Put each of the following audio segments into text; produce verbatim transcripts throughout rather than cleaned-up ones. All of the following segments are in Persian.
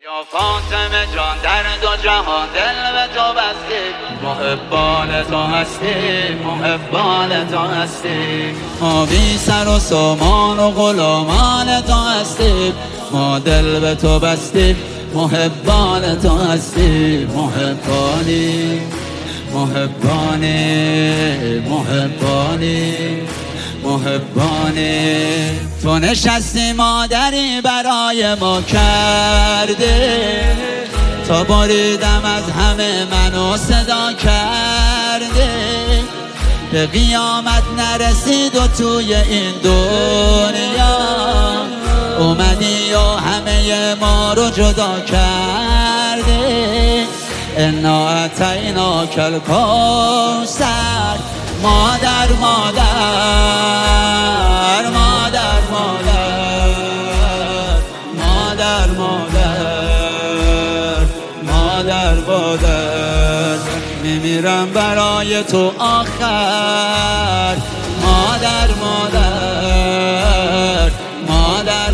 یا فاطمه جان در دو جهان دل به تو بستیم، محبان تو هستیم، محبان تو هستیم. ما بی سر و سامان و غلامان تو هستیم، ما دل به تو بستیم، محبان تو هستیم. محبانی محبانی محبانی محبانی تو نشستی مادری برای ما کرده، تا بریدم از همه منو صدا کرده. به قیامت نرسید و توی این دنیا اومدی و همه ما رو جدا کرده. انا اتیناک الکوثر، مادر مادر مادر مادر مادر مادر مادر مادر میمیرم برای تو آخر. مادر مادر مادر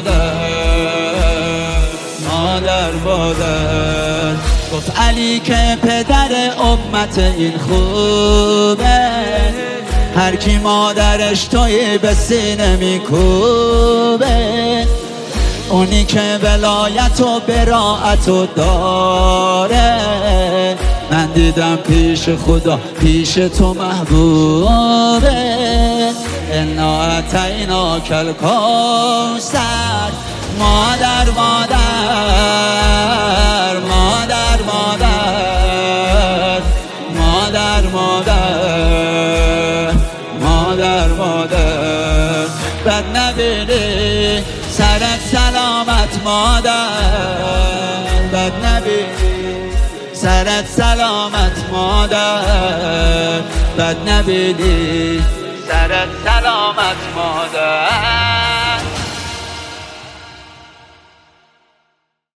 مادر مادر مادر گفت علی که پدر امت این خوبه، هر کی مادرش توی به سینه میکوبه. اونی که ولایت و براعت و داره، من دیدم پیش خدا پیش تو محبوبه. انا اتیناک الکوثر، مادر مادر مادر مادر مادر مادر مادر مادر بد نبینی سرت سلامت مادر، بد نبینی سرت سلامت مادر، بد نبینی سرت سلامت مادر.